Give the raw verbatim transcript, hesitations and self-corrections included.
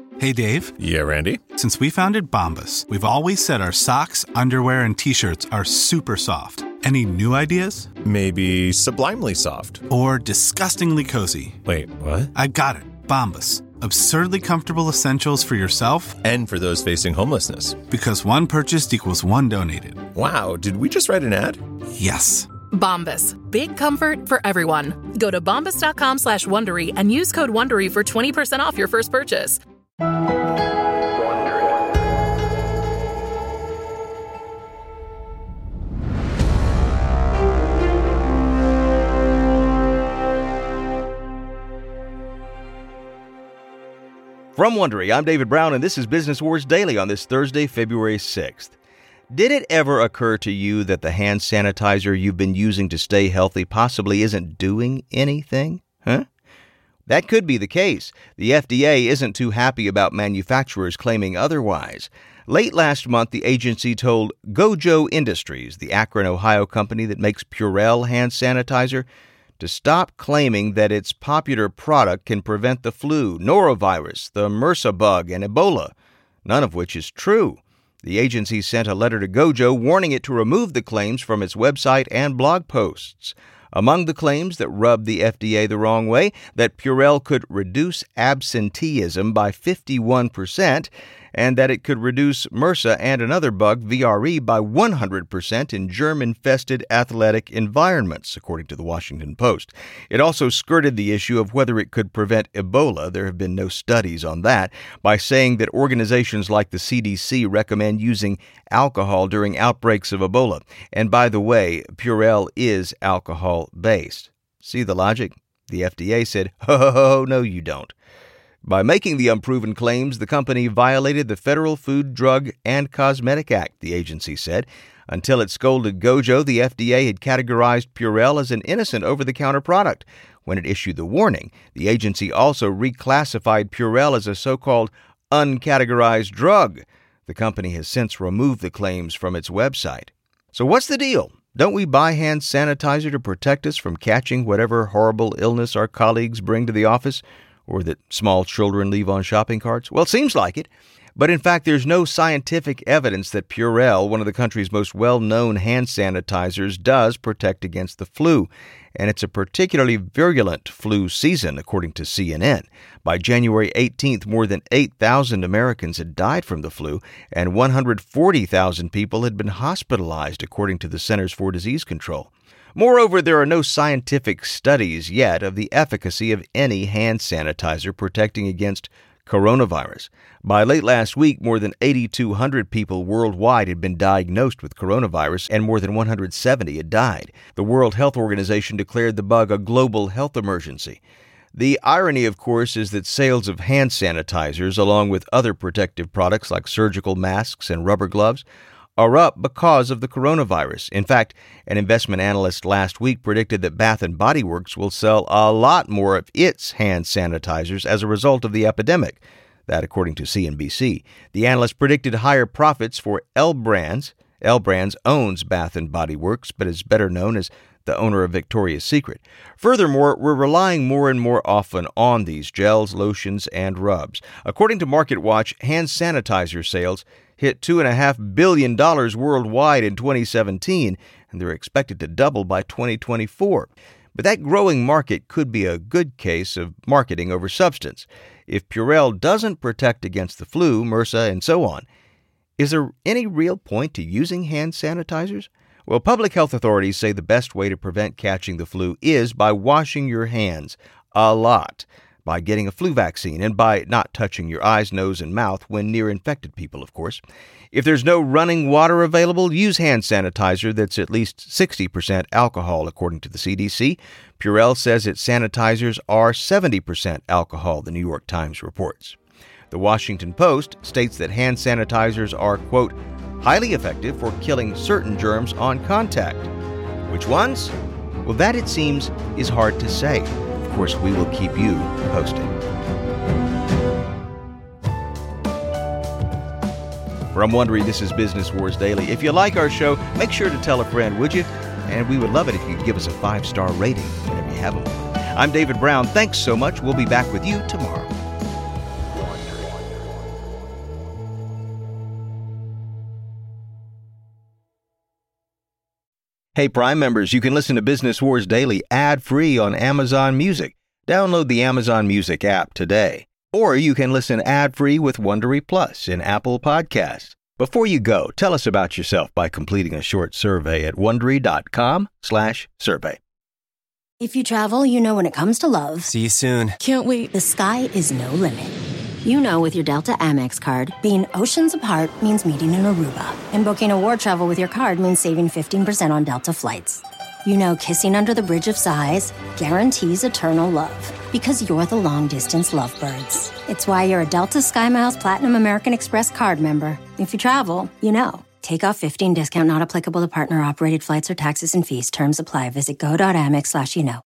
Hey, Dave. Yeah, Randy? Since we founded Bombas, we've always said our socks, underwear, and T-shirts are super soft. Any new ideas? Maybe sublimely soft. Or disgustingly cozy. Wait, what? I got it. Bombas. Absurdly comfortable essentials for yourself and for those facing homelessness. Because one purchased equals one donated. Wow, did we just write an ad? Yes. Bombas. Big comfort for everyone. Go to bombas.com slash Wondery and use code Wondery for twenty percent off your first purchase. From Wondery, I'm David Brown, and this is Business Wars Daily on this Thursday, February sixth. Did it ever occur to you that the hand sanitizer you've been using to stay healthy possibly isn't doing anything? Huh? That could be the case. The F D A isn't too happy about manufacturers claiming otherwise. Late last month, the agency told Gojo Industries, the Akron, Ohio company that makes Purell hand sanitizer, to stop claiming that its popular product can prevent the flu, norovirus, the MRSA bug, and Ebola, none of which is true. The agency sent a letter to Gojo warning it to remove the claims from its website and blog posts. Among the claims that rubbed the F D A the wrong way, that Purell could reduce absenteeism by fifty-one percent, and that it could reduce MRSA and another bug, V R E, by one hundred percent in germ-infested athletic environments, according to the Washington Post. It also skirted the issue of whether it could prevent Ebola, there have been no studies on that, by saying that organizations like the C D C recommend using alcohol during outbreaks of Ebola. And by the way, Purell is alcohol-based. See the logic? The F D A said, ho, ho, ho, no, you don't. By making the unproven claims, the company violated the Federal Food, Drug, and Cosmetic Act, the agency said. Until it scolded Gojo, the F D A had categorized Purell as an innocent over-the-counter product. When it issued the warning, the agency also reclassified Purell as a so-called uncategorized drug. The company has since removed the claims from its website. So what's the deal? Don't we buy hand sanitizer to protect us from catching whatever horrible illness our colleagues bring to the office? Or that small children leave on shopping carts? Well, it seems like it. But in fact, there's no scientific evidence that Purell, one of the country's most well-known hand sanitizers, does protect against the flu. And it's a particularly virulent flu season, according to C N N. By January eighteenth, more than eight thousand Americans had died from the flu, and one hundred forty thousand people had been hospitalized, according to the Centers for Disease Control. Moreover, there are no scientific studies yet of the efficacy of any hand sanitizer protecting against coronavirus. By late last week, more than eight thousand two hundred people worldwide had been diagnosed with coronavirus, and more than one hundred seventy had died. The World Health Organization declared the bug a global health emergency. The irony, of course, is that sales of hand sanitizers, along with other protective products like surgical masks and rubber gloves, are up because of the coronavirus. In fact, an investment analyst last week predicted that Bath and Body Works will sell a lot more of its hand sanitizers as a result of the epidemic. That, according to C N B C. The analyst predicted higher profits for L Brands. L Brands owns Bath and Body Works, but is better known as the owner of Victoria's Secret. Furthermore, we're relying more and more often on these gels, lotions, and rubs. According to MarketWatch, hand sanitizer sales hit two point five billion dollars worldwide in twenty seventeen, and they're expected to double by twenty twenty-four. But that growing market could be a good case of marketing over substance. If Purell doesn't protect against the flu, MRSA, and so on, is there any real point to using hand sanitizers? Well, public health authorities say the best way to prevent catching the flu is by washing your hands a lot, by getting a flu vaccine, and by not touching your eyes, nose, and mouth when near infected people, of course. If there's no running water available, use hand sanitizer that's at least sixty percent alcohol, according to the C D C. Purell says its sanitizers are seventy percent alcohol, the New York Times reports. The Washington Post states that hand sanitizers are, quote, highly effective for killing certain germs on contact. Which ones? Well, that, it seems, is hard to say. Of course, we will keep you posted. From Wondery, this is Business Wars Daily. If you like our show, make sure to tell a friend, would you? And we would love it if you'd give us a five-star rating whenever you have them. I'm David Brown. Thanks so much. We'll be back with you tomorrow. Hey, Prime members, you can listen to Business Wars Daily ad-free on Amazon Music. Download the Amazon Music app today. Or you can listen ad-free with Wondery Plus in Apple Podcasts. Before you go, tell us about yourself by completing a short survey at Wondery.com slash survey. If you travel, you know when it comes to love. See you soon. Can't wait. The sky is no limit. You know with your Delta Amex card, being oceans apart means meeting in Aruba. And booking a war travel with your card means saving fifteen percent on Delta flights. You know kissing under the Bridge of Sighs guarantees eternal love. Because you're the long-distance lovebirds. It's why you're a Delta SkyMiles Platinum American Express card member. If you travel, you know. Take off fifteen discount not applicable to partner-operated flights or taxes and fees. Terms apply. Visit go.amex slash you know.